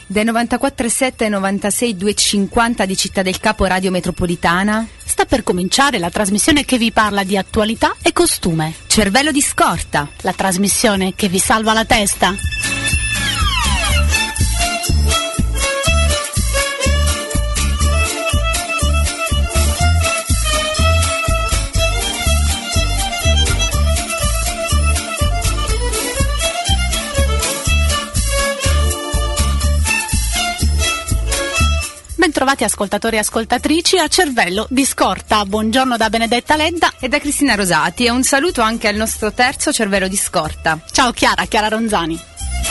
Dai 94,7 ai 96,250 di Città del Capo Radio Metropolitana. Sta per cominciare la trasmissione che vi parla di attualità e costume. Cervello di scorta. La trasmissione che vi salva la testa. Bentrovati ascoltatori e ascoltatrici a Cervello di Scorta. Buongiorno da Benedetta Ledda e da Cristina Rosati e un saluto anche al nostro terzo Cervello di Scorta. Ciao Chiara Ronzani.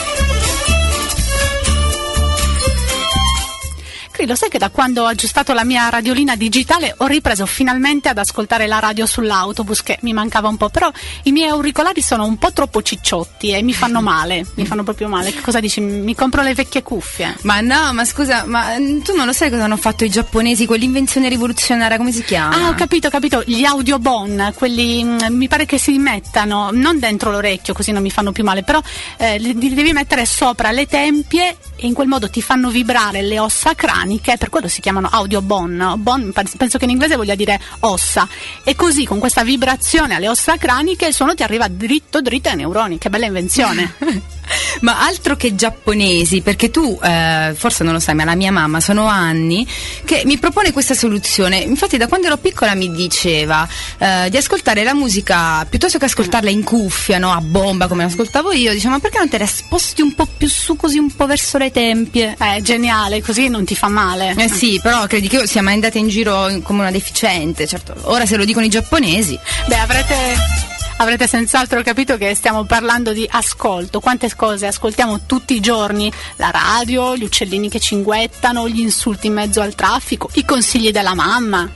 Lo sai che da quando ho aggiustato la mia radiolina digitale ho ripreso finalmente ad ascoltare la radio sull'autobus, che mi mancava un po', però i miei auricolari sono un po' troppo cicciotti e mi fanno male, mi fanno proprio male. Che cosa dici? Mi compro le vecchie cuffie? Ma no, ma scusa, ma tu non lo sai cosa hanno fatto i giapponesi, quell'invenzione rivoluzionaria, come si chiama? Ah, ho capito, gli audiobon, quelli mi pare che si mettano non dentro l'orecchio, così non mi fanno più male, però li devi mettere sopra le tempie e in quel modo ti fanno vibrare le ossa craniche, per quello si chiamano audiobon. Bon, penso che in inglese voglia dire ossa, e così con questa vibrazione alle ossa craniche il suono ti arriva dritto ai neuroni. Che bella invenzione. Ma altro che giapponesi, perché tu forse non lo sai, ma la mia mamma sono anni che mi propone questa soluzione. Infatti da quando ero piccola mi diceva di ascoltare la musica piuttosto che ascoltarla in cuffia, no, a bomba come l'ascoltavo io. Diceva, ma perché non te la sposti un po' più su, così un po' verso le tempie? Geniale, così non ti fa male. Sì, però credi che io sia mai andata in giro come una deficiente? Certo, ora se lo dicono i giapponesi. Beh, avrete senz'altro capito che stiamo parlando di ascolto. Quante cose ascoltiamo tutti i giorni: la radio, gli uccellini che cinguettano, gli insulti in mezzo al traffico, i consigli della mamma.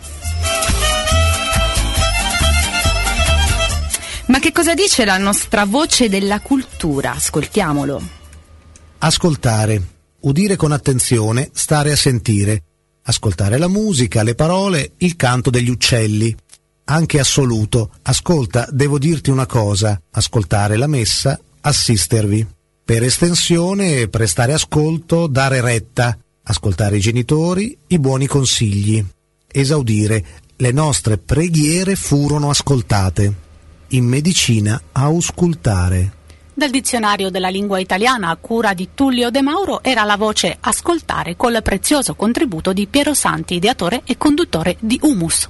Ma che cosa dice la nostra voce della cultura? Ascoltiamolo. Ascoltare, udire con attenzione, stare a sentire, ascoltare la musica, le parole, il canto degli uccelli. Anche assoluto, ascolta, devo dirti una cosa, ascoltare la messa, assistervi. Per estensione, prestare ascolto, dare retta, ascoltare i genitori, i buoni consigli. Esaudire, le nostre preghiere furono ascoltate. In medicina, auscultare. Dal dizionario della lingua italiana a cura di Tullio De Mauro era la voce ascoltare, col prezioso contributo di Piero Santi, ideatore e conduttore di Humus.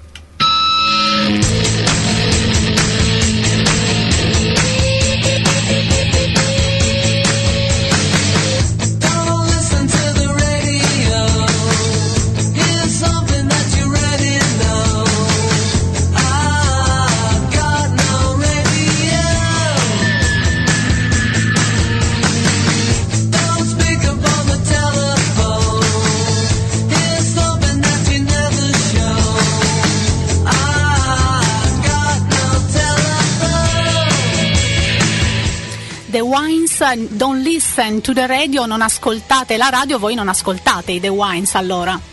The Wines, don't listen to the radio, non ascoltate la radio, voi non ascoltate i The Wines allora.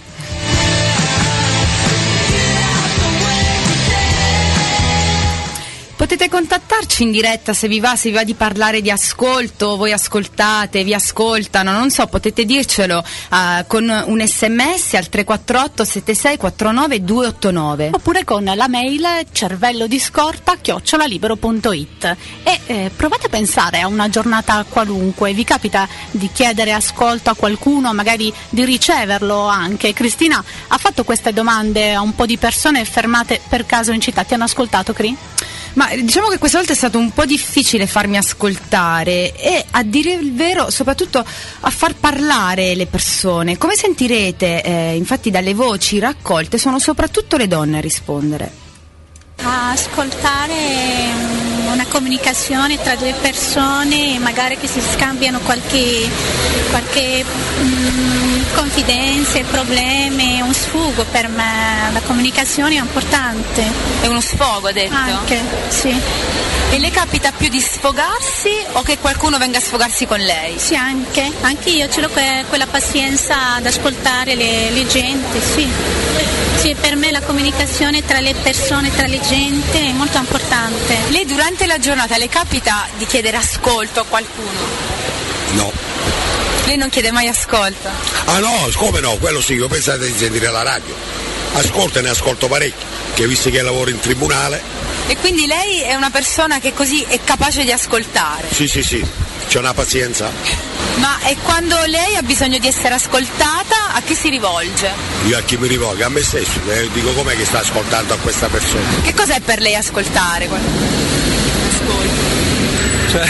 Potete contattarci in diretta se vi va di parlare di ascolto, voi ascoltate, vi ascoltano, non so, potete dircelo con un sms al 348 76 49 289 oppure con la mail cervellodiscorta@libero.it e provate a pensare a una giornata qualunque. Vi capita di chiedere ascolto a qualcuno, magari di riceverlo anche? Cristina ha fatto queste domande a un po' di persone fermate per caso in città. Ti hanno ascoltato, Cri? Ma diciamo che questa volta è stato un po' difficile farmi ascoltare e, a dire il vero, soprattutto a far parlare le persone. Come sentirete, infatti dalle voci raccolte sono soprattutto le donne a rispondere. Ascoltare una comunicazione tra due persone, magari che si scambiano qualche confidenze, problemi, un sfogo. Per me la comunicazione è importante. È uno sfogo, ha detto? Anche, sì. E le capita più di sfogarsi o che qualcuno venga a sfogarsi con lei? Sì, anche io ce l'ho quella pazienza ad ascoltare le gente, sì. Sì, per me la comunicazione tra le persone, tra le gente è molto importante. Lei durante la giornata le capita di chiedere ascolto a qualcuno? No. Lei non chiede mai ascolto? Ah no, come no? Quello sì, io pensate di sentire la radio. Ascolto e ne ascolto parecchio, che visto che lavoro in tribunale. E quindi lei è una persona che così è capace di ascoltare? Sì, c'è una pazienza. Ma e quando lei ha bisogno di essere ascoltata, a chi si rivolge? Io a chi mi rivolgo? A me stesso, dico com'è che sta ascoltando a questa persona. Che cos'è per lei ascoltare? Cioè,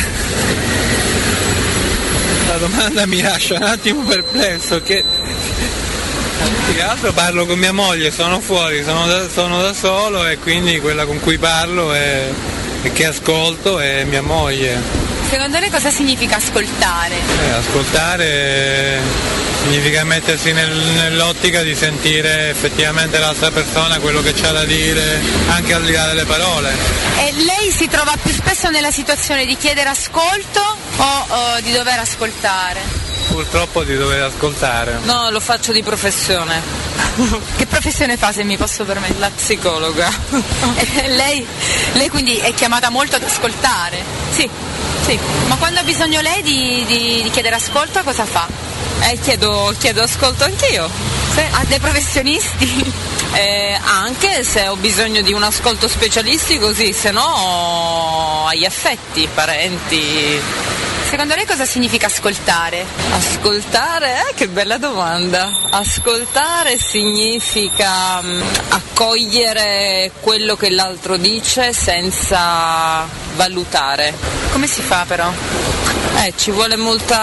la domanda mi lascia un attimo perplesso, che più che altro parlo con mia moglie, sono fuori, sono da solo e quindi quella con cui parlo e che ascolto è mia moglie. Secondo lei cosa significa ascoltare? Ascoltare significa mettersi nell'ottica di sentire effettivamente l'altra persona, quello che c'ha da dire, anche al di là delle parole. E lei si trova più spesso nella situazione di chiedere ascolto o di dover ascoltare? Purtroppo di dover ascoltare. No, lo faccio di professione. Che professione fa, se mi posso permettere? La psicologa. Lei quindi è chiamata molto ad ascoltare? Sì. Ma quando ha bisogno lei di chiedere ascolto, cosa fa? Chiedo ascolto anch'io. Sì. A dei professionisti? Anche se ho bisogno di un ascolto specialistico, sì, se no agli affetti, parenti. Secondo lei cosa significa ascoltare? Ascoltare? Che bella domanda. Ascoltare significa accogliere quello che l'altro dice senza valutare. Come si fa però? Ci vuole molto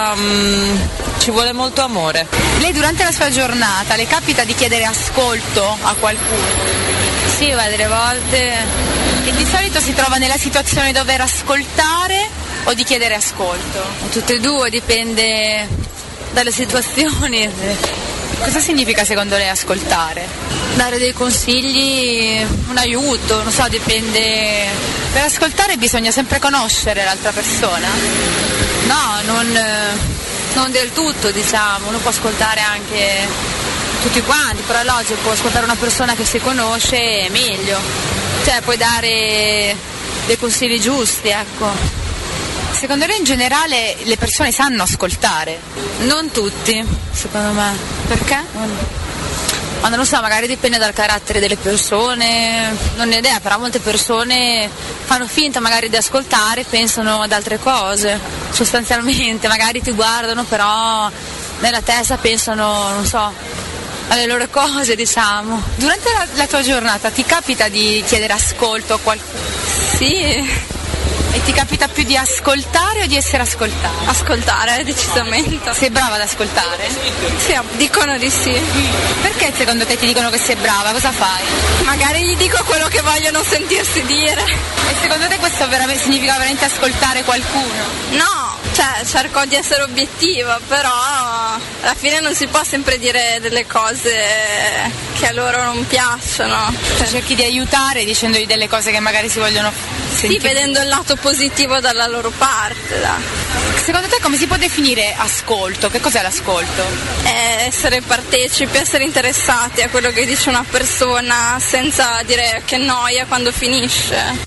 amore. Lei durante la sua giornata le capita di chiedere ascolto a qualcuno? Sì, delle volte. E di solito si trova nella situazione di dover ascoltare o di chiedere ascolto? Tutte e due, dipende dalle situazioni. Cosa significa secondo lei ascoltare? Dare dei consigli, un aiuto, non so, dipende. Per ascoltare bisogna sempre conoscere l'altra persona? No, non del tutto, diciamo, uno può ascoltare anche tutti quanti, però è logico, può ascoltare una persona che si conosce è meglio, cioè puoi dare dei consigli giusti, ecco. Secondo lei in generale le persone sanno ascoltare? Non tutti, secondo me. Perché? Ma non lo so, magari dipende dal carattere delle persone, non ho idea, però molte persone fanno finta magari di ascoltare, pensano ad altre cose, sostanzialmente, magari ti guardano però nella testa pensano, non so, alle loro cose, diciamo. Durante la tua giornata ti capita di chiedere ascolto a qualcuno? Sì. E ti capita più di ascoltare o di essere ascoltata? Ascoltare, decisamente. Sei brava ad ascoltare? Sì, dicono di sì. Perché secondo te ti dicono che sei brava? Cosa fai? Magari gli dico quello che vogliono sentirsi dire. E secondo te questo significa veramente ascoltare qualcuno? No, cioè cerco di essere obiettiva, però alla fine non si può sempre dire delle cose che a loro non piacciono. Cioè cerchi di aiutare dicendogli delle cose che magari si vogliono sentire. Sì, vedendo il lato positivo dalla loro parte. Secondo te come si può definire ascolto? Che cos'è l'ascolto? Essere partecipi, essere interessati a quello che dice una persona senza dire che noia quando finisce.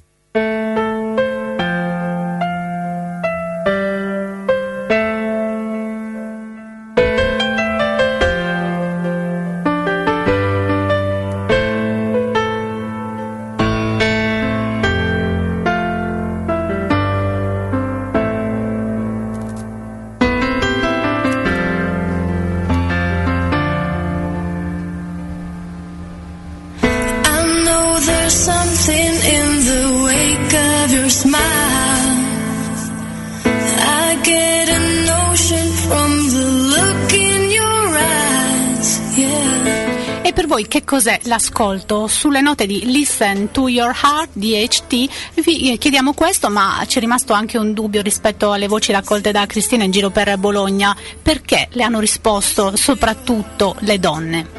Che cos'è l'ascolto? Sulle note di Listen to Your Heart di HT vi chiediamo questo, ma ci è rimasto anche un dubbio rispetto alle voci raccolte da Cristina in giro per Bologna. Perché le hanno risposto soprattutto le donne?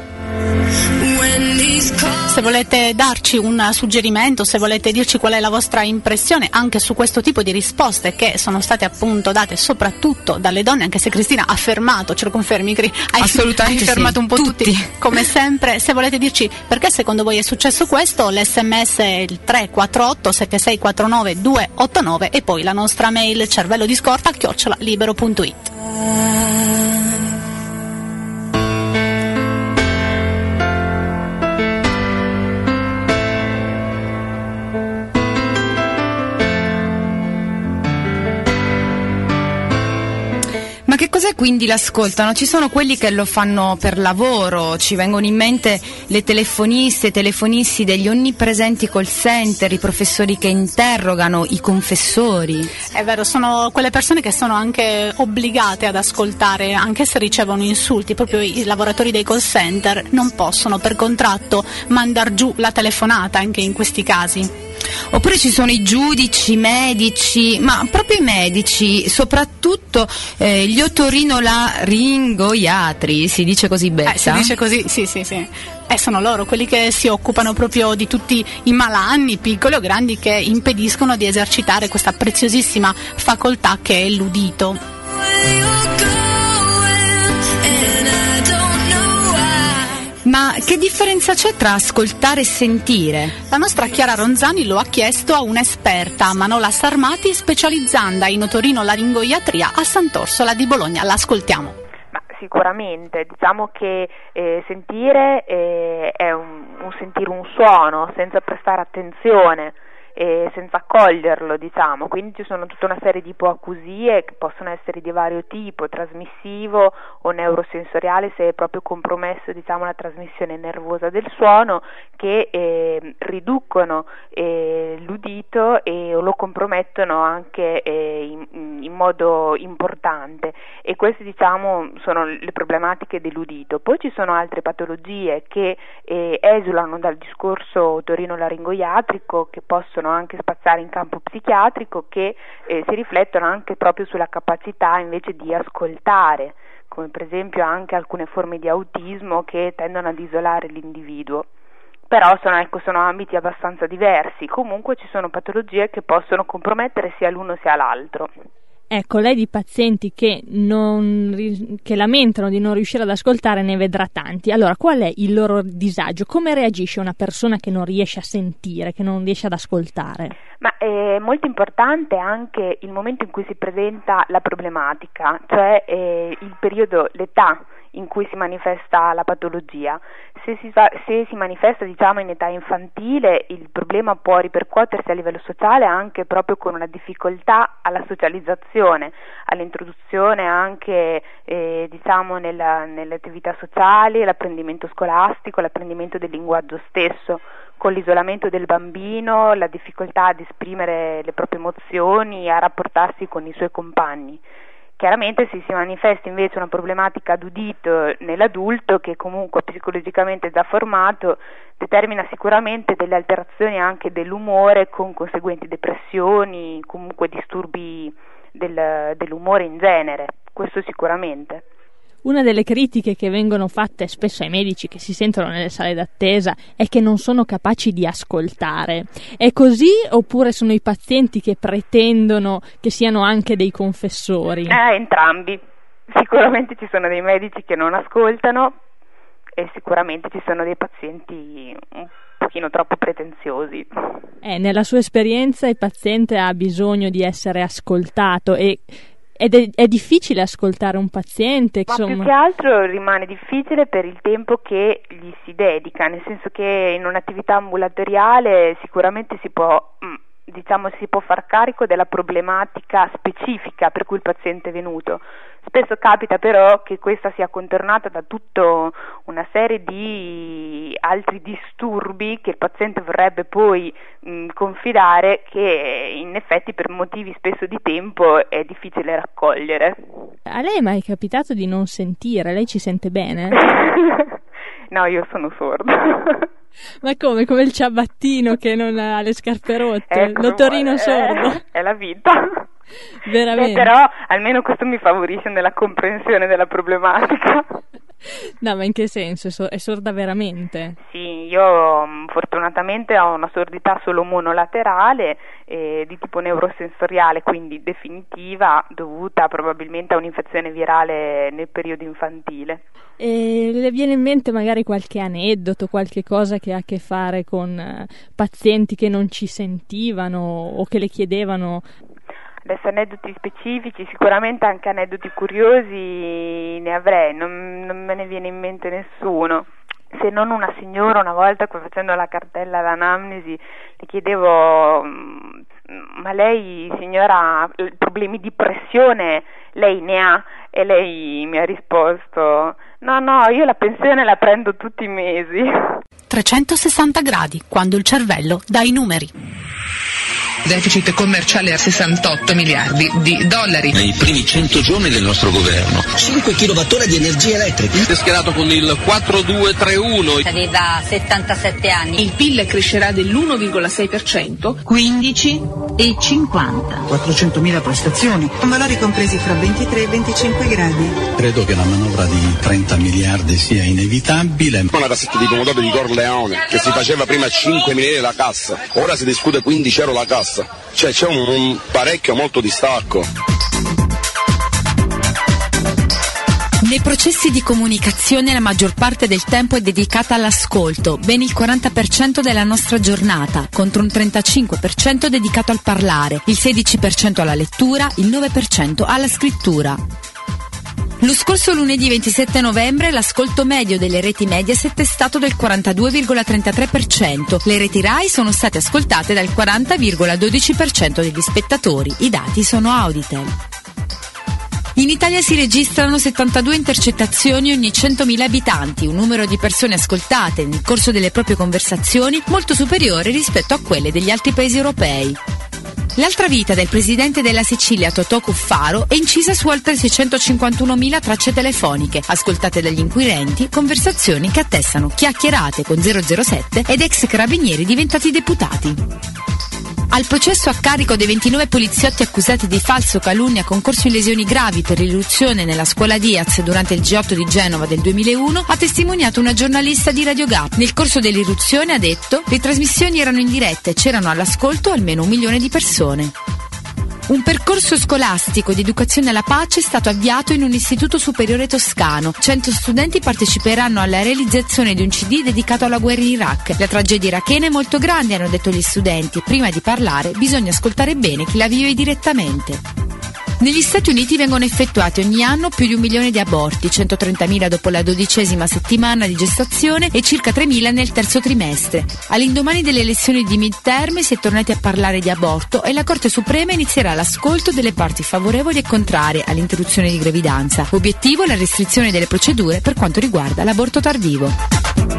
Se volete darci un suggerimento, se volete dirci qual è la vostra impressione anche su questo tipo di risposte che sono state appunto date soprattutto dalle donne, anche se Cristina ha fermato, ce lo confermi Cri? Assolutamente hai fermato sì, un po' tutti come sempre. Se volete dirci perché secondo voi è successo questo, l'SMS è il 348 7649 289 e poi la nostra mail cervellodiscorta@libero.it. che cos'è quindi l'ascolto? No? Ci sono quelli che lo fanno per lavoro, ci vengono in mente le telefoniste, telefonisti degli onnipresenti call center, i professori che interrogano, i confessori. È vero, sono quelle persone che sono anche obbligate ad ascoltare, anche se ricevono insulti. Proprio i lavoratori dei call center non possono per contratto mandar giù la telefonata anche in questi casi. Oppure ci sono i giudici, i medici, ma proprio i medici, soprattutto gli otorinolaringoiatri, si dice così, Betta? Si dice così, sì. E sono loro quelli che si occupano proprio di tutti i malanni, piccoli o grandi, che impediscono di esercitare questa preziosissima facoltà che è l'udito. Ma che differenza c'è tra ascoltare e sentire? La nostra Chiara Ronzani lo ha chiesto a un'esperta, Manola Sarmati, specializzanda in otorinolaringoiatria a Sant'Orsola di Bologna. L'ascoltiamo. Ma sicuramente, diciamo che sentire è un sentire un suono senza prestare attenzione, senza accoglierlo, diciamo. Quindi ci sono tutta una serie di ipoacusie che possono essere di vario tipo, trasmissivo o neurosensoriale, se è proprio compromesso, diciamo, la trasmissione nervosa del suono, che riducono l'udito o lo compromettono anche in modo importante, e queste, diciamo, sono le problematiche dell'udito. Poi ci sono altre patologie che esulano dal discorso otorinolaringoiatrico, che possono anche spaziare in campo psichiatrico, che si riflettono anche proprio sulla capacità invece di ascoltare, come per esempio anche alcune forme di autismo che tendono ad isolare l'individuo. Però sono ambiti abbastanza diversi. Comunque ci sono patologie che possono compromettere sia l'uno sia l'altro. Ecco, lei di pazienti che lamentano di non riuscire ad ascoltare ne vedrà tanti. Allora, qual è il loro disagio? Come reagisce una persona che non riesce a sentire, che non riesce ad ascoltare? Ma è molto importante anche il momento in cui si presenta la problematica, cioè il periodo, l'età in cui si manifesta la patologia. Se si manifesta, diciamo, in età infantile, il problema può ripercuotersi a livello sociale anche proprio con una difficoltà alla socializzazione, all'introduzione anche diciamo nelle attività sociali, l'apprendimento scolastico, l'apprendimento del linguaggio stesso. Con l'isolamento del bambino, la difficoltà ad esprimere le proprie emozioni, a rapportarsi con i suoi compagni. Chiaramente se si manifesta invece una problematica d'udito nell'adulto, che comunque psicologicamente è già formato, determina sicuramente delle alterazioni anche dell'umore, con conseguenti depressioni, comunque disturbi dell'umore in genere, questo sicuramente. Una delle critiche che vengono fatte spesso ai medici che si sentono nelle sale d'attesa è che non sono capaci di ascoltare. È così, oppure sono i pazienti che pretendono che siano anche dei confessori? Entrambi. Sicuramente ci sono dei medici che non ascoltano e sicuramente ci sono dei pazienti un pochino troppo pretenziosi. Nella sua esperienza il paziente ha bisogno di essere ascoltato ed è difficile ascoltare un paziente, insomma. Ma più che altro rimane difficile per il tempo che gli si dedica, nel senso che in un'attività ambulatoriale sicuramente si può far carico della problematica specifica per cui il paziente è venuto. Spesso capita però che questa sia contornata da tutta una serie di altri disturbi che il paziente vorrebbe poi confidare, che in effetti per motivi spesso di tempo è difficile raccogliere. A lei è mai capitato di non sentire? Lei ci sente bene? No, io sono sorda. Ma come il ciabattino che non ha le scarpe rotte? Ecco, l'otorino sordo? È la vita. Veramente? Però almeno questo mi favorisce nella comprensione della problematica. No, ma in che senso? È sorda veramente? Sì, io fortunatamente ho una sordità solo monolaterale, di tipo neurosensoriale, quindi definitiva, dovuta probabilmente a un'infezione virale nel periodo infantile. E le viene in mente magari qualche aneddoto, qualche cosa che ha a che fare con pazienti che non ci sentivano o che le chiedevano? Adesso aneddoti specifici, sicuramente anche aneddoti curiosi ne avrei, non me ne viene in mente nessuno. Se non una signora, una volta facendo la cartella d'anamnesi, le chiedevo: ma lei signora problemi di pressione lei ne ha? E lei mi ha risposto: no, io la pensione la prendo tutti i mesi. 360 gradi, quando il cervello dà i numeri. Deficit commerciale a 68 miliardi di dollari. Nei primi 100 giorni del nostro governo. 5 kWh di energia elettrica. Schierato con il 4231. Aveva 77 anni. Il PIL crescerà dell'1,6%. 15,50. 400.000 prestazioni. Con valori compresi fra 23 e 25 gradi. Credo che la manovra di 30 miliardi sia inevitabile. Una cassetta di pomodoro di Corleone che si faceva prima 5 miliardi la cassa, ora si discute 15 euro la cassa. Cioè c'è un parecchio molto distacco. Nei processi di comunicazione la maggior parte del tempo è dedicata all'ascolto, ben il 40% della nostra giornata, contro un 35% dedicato al parlare, il 16% alla lettura, il 9% alla scrittura. Lo scorso lunedì 27 novembre l'ascolto medio delle reti Mediaset è stato del 42,33%. Le reti Rai sono state ascoltate dal 40,12% degli spettatori. I dati sono Auditel. In Italia si registrano 72 intercettazioni ogni 100.000 abitanti, un numero di persone ascoltate nel corso delle proprie conversazioni molto superiore rispetto a quelle degli altri paesi europei. L'altra vita del presidente della Sicilia, Totò Cuffaro, è incisa su oltre 651.000 tracce telefoniche, ascoltate dagli inquirenti, conversazioni che attestano chiacchierate con 007 ed ex carabinieri diventati deputati. Al processo a carico dei 29 poliziotti accusati di falso, calunnia, concorso in lesioni gravi per l'irruzione nella scuola Diaz durante il G8 di Genova del 2001, ha testimoniato una giornalista di Radio Gap. Nel corso dell'irruzione, ha detto, le trasmissioni erano in diretta e c'erano all'ascolto almeno 1 milione di persone. Un percorso scolastico di educazione alla pace è stato avviato in un istituto superiore toscano. 100 studenti parteciperanno alla realizzazione di un CD dedicato alla guerra in Iraq. La tragedia irachena è molto grande, hanno detto gli studenti. Prima di parlare bisogna ascoltare bene chi la vive direttamente. Negli Stati Uniti vengono effettuati ogni anno più di 1 milione di aborti, 130.000 dopo la 12ª settimana di gestazione e circa 3.000 nel terzo trimestre. All'indomani delle elezioni di midterm si è tornati a parlare di aborto e la Corte Suprema inizierà l'ascolto delle parti favorevoli e contrarie all'interruzione di gravidanza. Obiettivo: la restrizione delle procedure per quanto riguarda l'aborto tardivo.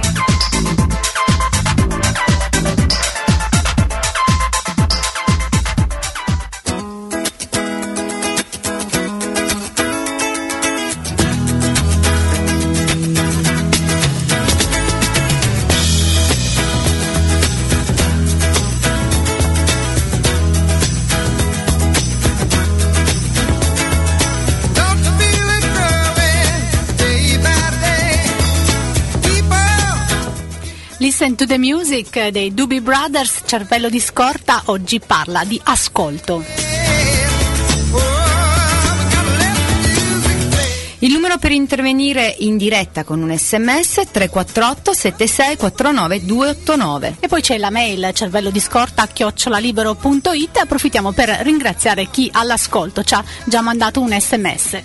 Listen to the Music dei Doobie Brothers, cervello di scorta, oggi parla di ascolto. Il numero per intervenire in diretta con un sms è 348 76 49 289. E poi c'è la mail cervellodiscorta@libero.it. Approfittiamo per ringraziare chi all'ascolto ci ha già mandato un sms.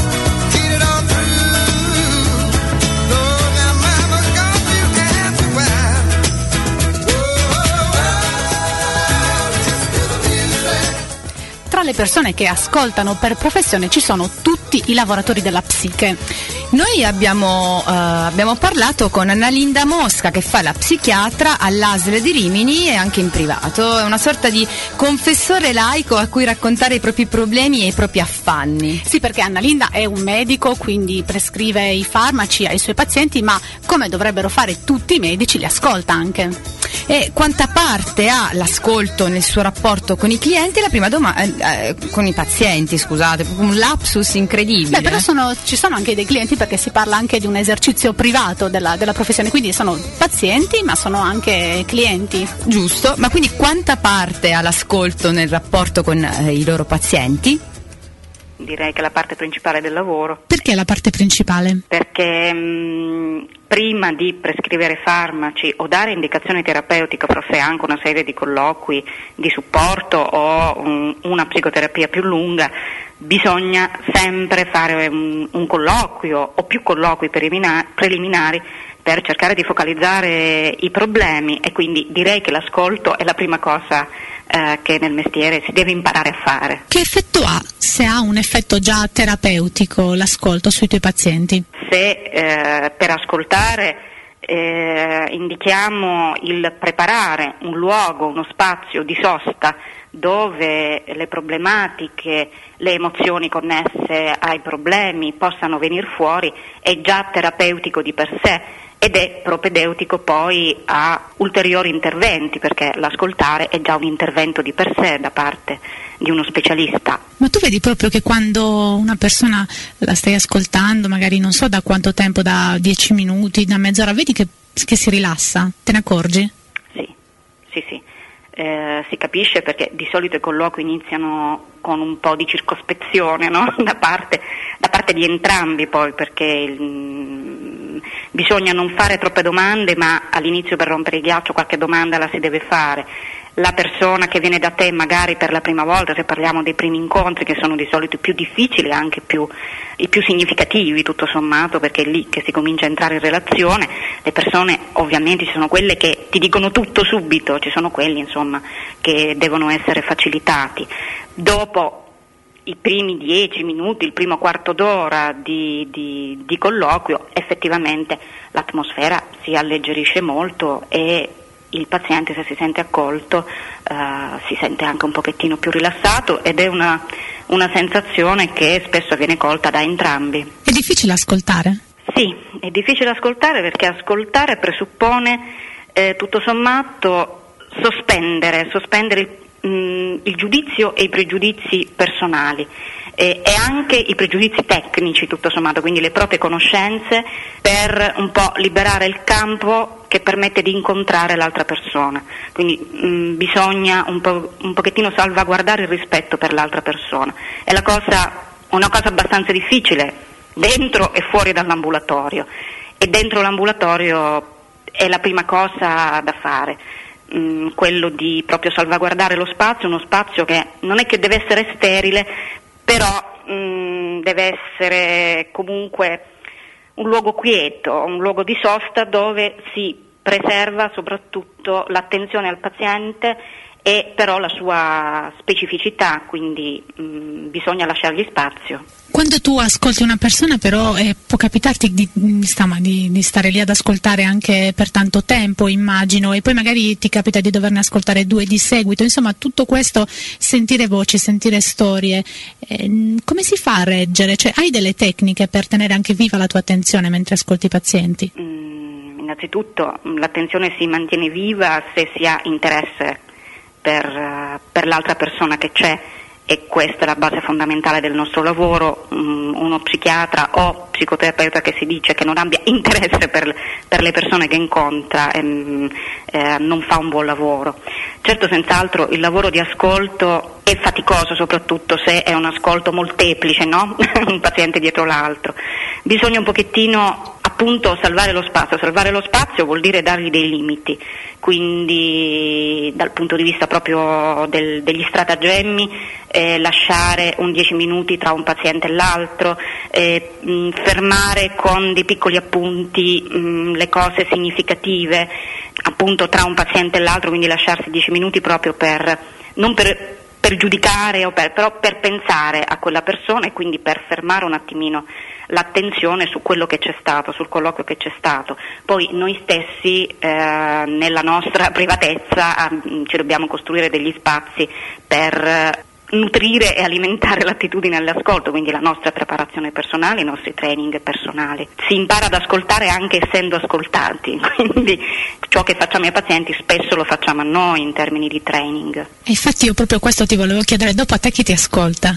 Tra le persone che ascoltano per professione ci sono tutti i lavoratori della psiche. Noi abbiamo parlato con Annalinda Mosca, che fa la psichiatra all'ASL di Rimini e anche in privato. È una sorta di confessore laico a cui raccontare i propri problemi e i propri affanni. Sì, perché Annalinda è un medico, quindi prescrive i farmaci ai suoi pazienti, ma come dovrebbero fare tutti i medici, li ascolta anche. E quanta parte ha l'ascolto nel suo rapporto con i clienti? La prima domanda, con i pazienti, scusate, un lapsus incredibile. Beh, però ci sono anche dei clienti, perché si parla anche di un esercizio privato della professione, quindi sono pazienti ma sono anche clienti. Giusto, ma quindi quanta parte ha l'ascolto nel rapporto con i loro pazienti? Direi che è la parte principale del lavoro. Perché la parte principale? Perché prima di prescrivere farmaci o dare indicazione terapeutica, forse anche una serie di colloqui di supporto o una psicoterapia più lunga, bisogna sempre fare un colloquio o più colloqui preliminari per cercare di focalizzare i problemi, e quindi direi che l'ascolto è la prima cosa che nel mestiere si deve imparare a fare. Che effetto ha, se ha un effetto già terapeutico, l'ascolto sui tuoi pazienti? Se per ascoltare indichiamo il preparare un luogo, uno spazio di sosta dove le problematiche, le emozioni connesse ai problemi possano venire fuori, è già terapeutico di per sé ed è propedeutico poi a ulteriori interventi, perché l'ascoltare è già un intervento di per sé da parte di uno specialista. Ma tu vedi proprio che quando una persona la stai ascoltando, magari non so da quanto tempo, da 10 minuti, da mezz'ora, vedi che si rilassa? Te ne accorgi? Sì. Si capisce, perché di solito i colloqui iniziano con un po' di circospezione, no? da parte di entrambi, poi, perché bisogna non fare troppe domande, ma all'inizio, per rompere il ghiaccio, qualche domanda la si deve fare. La persona che viene da te magari per la prima volta, se parliamo dei primi incontri, che sono di solito i più difficili, anche i più significativi tutto sommato, perché è lì che si comincia a entrare in relazione. Le persone ovviamente ci sono quelle che ti dicono tutto subito, ci sono quelli insomma che devono essere facilitati. Dopo i primi 10 minuti, il primo quarto d'ora di colloquio, effettivamente l'atmosfera si alleggerisce molto e il paziente, se si sente accolto, si sente anche un pochettino più rilassato, ed è una sensazione che spesso viene colta da entrambi. È difficile ascoltare? Sì, è difficile ascoltare, perché ascoltare presuppone tutto sommato sospendere il giudizio e i pregiudizi personali e anche i pregiudizi tecnici, tutto sommato, quindi le proprie conoscenze, per un po' liberare il campo che permette di incontrare l'altra persona. Quindi bisogna un pochettino salvaguardare il rispetto per l'altra persona. È una cosa abbastanza difficile dentro e fuori dall'ambulatorio, e dentro l'ambulatorio è la prima cosa da fare. Quello di proprio salvaguardare lo spazio, uno spazio che non è che deve essere sterile, però deve essere comunque un luogo quieto, un luogo di sosta dove si preserva soprattutto l'attenzione al paziente e però la sua specificità, quindi bisogna lasciargli spazio. Quando tu ascolti una persona, però, può capitarti di stare lì ad ascoltare anche per tanto tempo, immagino, e poi magari ti capita di doverne ascoltare 2 di seguito, insomma tutto questo, sentire voci, sentire storie, come si fa a reggere? Cioè, hai delle tecniche per tenere anche viva la tua attenzione mentre ascolti i pazienti? Innanzitutto l'attenzione si mantiene viva se si ha interesse per l'altra persona che c'è, e questa è la base fondamentale del nostro lavoro. Uno psichiatra o psicoterapeuta che si dice che non abbia interesse per le persone che incontra non fa un buon lavoro. Certo, senz'altro il lavoro di ascolto è faticoso, soprattutto se è un ascolto molteplice, no? Un paziente dietro l'altro. Bisogna un pochettino appunto salvare lo spazio. Salvare lo spazio vuol dire dargli dei limiti, quindi dal punto di vista proprio degli stratagemmi, lasciare un 10 minuti tra un paziente e l'altro, fermare con dei piccoli appunti le cose significative appunto tra un paziente e l'altro, quindi lasciarsi 10 minuti proprio non per giudicare, però per pensare a quella persona, e quindi per fermare un attimino l'attenzione su quello che c'è stato, sul colloquio che c'è stato. Poi noi stessi nella nostra privatezza ci dobbiamo costruire degli spazi per nutrire e alimentare l'attitudine all'ascolto, quindi la nostra preparazione personale, i nostri training personali. Si impara ad ascoltare anche essendo ascoltati, quindi ciò che facciamo ai pazienti spesso lo facciamo a noi in termini di training. E infatti io proprio questo ti volevo chiedere, dopo a te chi ti ascolta?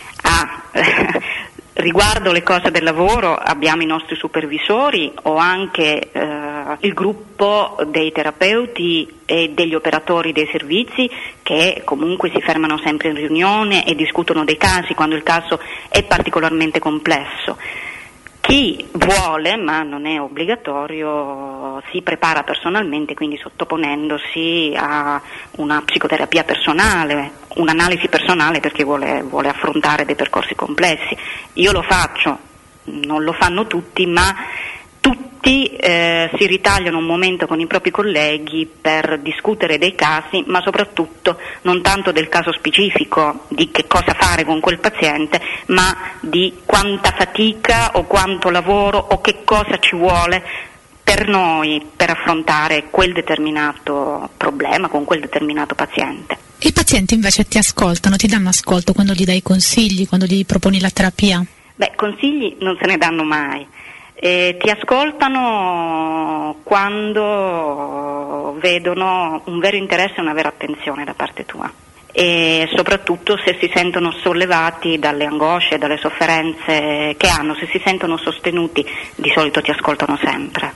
Riguardo le cose del lavoro abbiamo i nostri supervisori o anche il gruppo dei terapeuti e degli operatori dei servizi, che comunque si fermano sempre in riunione e discutono dei casi quando il caso è particolarmente complesso. Chi vuole, ma non è obbligatorio, si prepara personalmente, quindi sottoponendosi a una psicoterapia personale, un'analisi personale, perché vuole affrontare dei percorsi complessi. Io lo faccio, non lo fanno tutti, ma tutti si ritagliano un momento con i propri colleghi per discutere dei casi, ma soprattutto non tanto del caso specifico, di che cosa fare con quel paziente, ma di quanta fatica o quanto lavoro o che cosa ci vuole per noi per affrontare quel determinato problema con quel determinato paziente. I pazienti invece ti ascoltano, ti danno ascolto quando gli dai consigli, quando gli proponi la terapia? Beh, consigli non se ne danno mai. Ti ascoltano quando vedono un vero interesse e una vera attenzione da parte tua, e soprattutto se si sentono sollevati dalle angosce, dalle sofferenze che hanno, se si sentono sostenuti, di solito ti ascoltano sempre.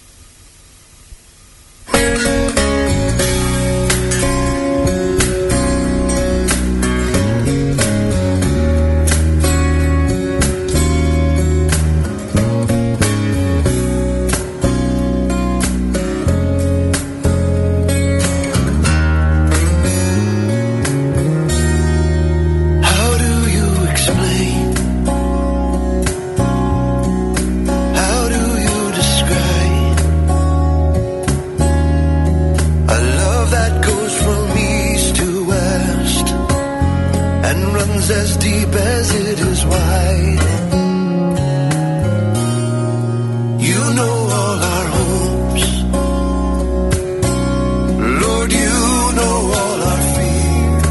As deep as it is wide. You know all our hopes, Lord, you know all our fears,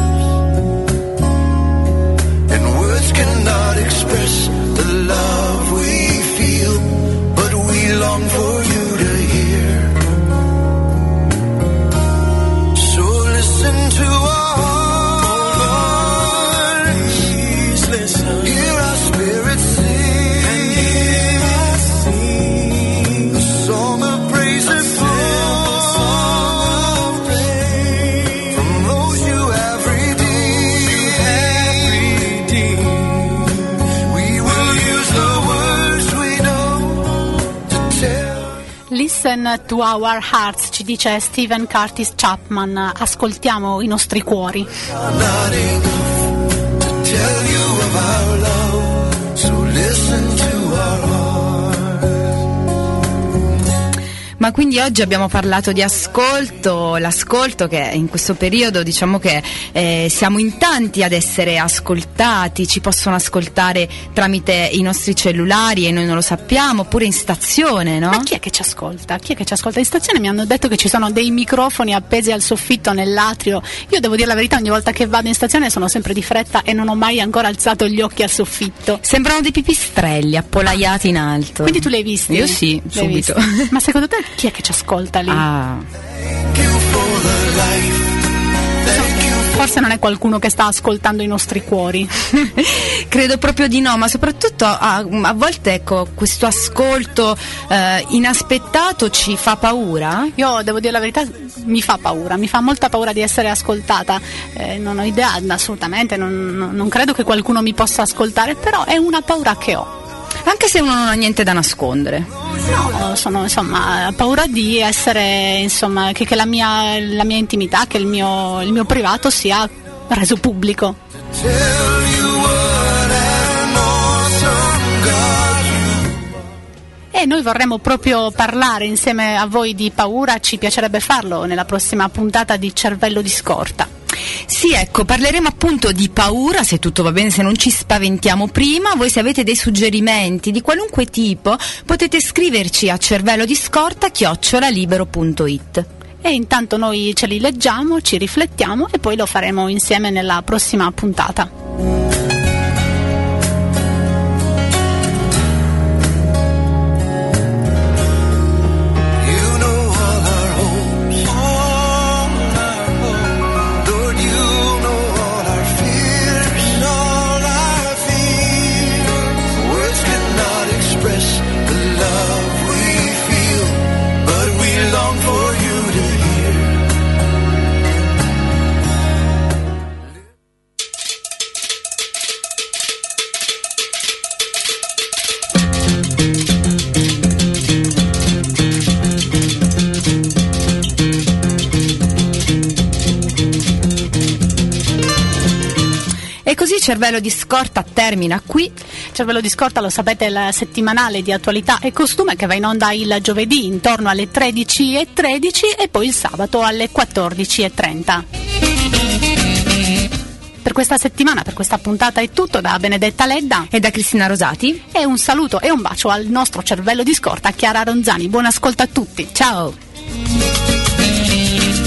and words cannot express the love we feel, but we long for you to hear. So listen to our hear our spirits sing, a song of praise and flow from those you have redeemed. We will use the words we know to tell. Listen to our hearts, ci dice Stephen Curtis Chapman, ascoltiamo i nostri cuori. Tell you of our love, so listen to our heart. Ma quindi oggi abbiamo parlato di ascolto, l'ascolto che in questo periodo diciamo che siamo in tanti ad essere ascoltati, ci possono ascoltare tramite i nostri cellulari e noi non lo sappiamo, oppure in stazione, no? Ma chi è che ci ascolta? Chi è che ci ascolta in stazione? Mi hanno detto che ci sono dei microfoni appesi al soffitto nell'atrio. Io devo dire la verità, ogni volta che vado in stazione sono sempre di fretta e non ho mai ancora alzato gli occhi al soffitto. Sembrano dei pipistrelli appollaiati in alto. Quindi tu li hai visti? Io sì, subito. Ma secondo te chi è che ci ascolta lì? Forse non è qualcuno che sta ascoltando i nostri cuori. Credo proprio di no, ma soprattutto a volte ecco, questo ascolto inaspettato ci fa paura. Io devo dire la verità, mi fa molta paura di essere ascoltata, non ho idea assolutamente, non credo che qualcuno mi possa ascoltare, però è una paura che ho. Anche se uno non ha niente da nascondere. No, sono paura di essere, insomma, che la mia intimità, che il mio privato sia reso pubblico. E noi vorremmo proprio parlare insieme a voi di paura, ci piacerebbe farlo nella prossima puntata di Cervello di Scorta. Sì, ecco, parleremo appunto di paura, se tutto va bene, se non ci spaventiamo prima. Voi se avete dei suggerimenti di qualunque tipo potete scriverci a cervellodiscorta@libero.it. E intanto noi ce li leggiamo, ci riflettiamo e poi lo faremo insieme nella prossima puntata. Cervello di Scorta termina qui. Cervello di Scorta, lo sapete, è il settimanale di attualità e costume che va in onda il giovedì intorno alle 13:13 e poi il sabato alle 14:30. Per questa settimana, per questa puntata è tutto da Benedetta Ledda e da Cristina Rosati, e un saluto e un bacio al nostro cervello di scorta Chiara Ronzani. Buon ascolto a tutti, ciao!